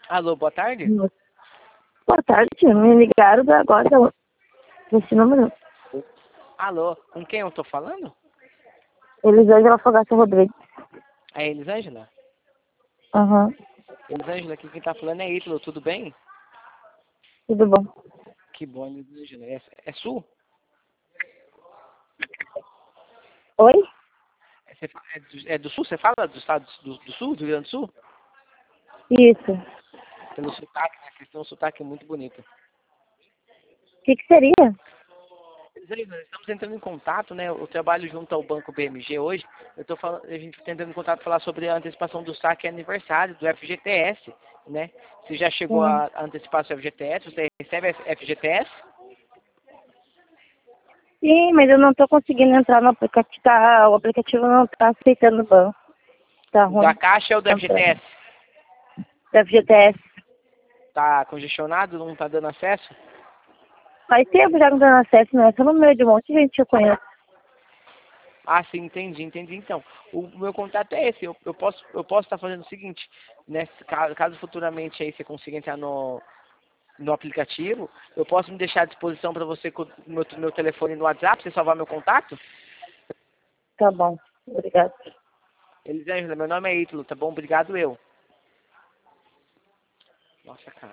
Alô, boa tarde? Boa tarde, me ligaram agora desse número. Alô, com quem eu tô falando? Elisângela Fogaça Rodrigues. É Elisângela? Aham, Elisângela, aqui quem tá falando é Ítalo, tudo bem? tudo bom. Que bom, Elisângela. É Sul? Oi? É do Sul? Você fala do estado do Sul, do Rio Grande do Sul? Isso. Pelo sotaque, né? Vocês têm um sotaque muito bonito. O que seria? Elisângela, estamos entrando em contato, né? Eu trabalho junto ao Banco BMG hoje. A gente está entrando em contato para falar sobre a antecipação do saque aniversário do FGTS, né? Você já chegou a antecipar seu FGTS? Você recebe FGTS? Sim, mas eu não tô conseguindo entrar no aplicativo. O aplicativo não tá aceitando o banco. Tá O da ruim. Caixa ou do FGTS? Da FGTS. Tá congestionado, não tá dando acesso? Faz tempo já não dando acesso, né? Tô no meio de um monte de gente que eu conheço. Ah, sim, entendi. Então, o meu contato é esse. Eu posso estar fazendo o seguinte, né? Caso futuramente aí você consiga entrar no aplicativo, eu posso me deixar à disposição para você com o meu telefone no WhatsApp, você salvar meu contato? Tá bom. Obrigada. Elisângela, meu nome é Ítalo, tá bom? Obrigado eu. Nossa, cara.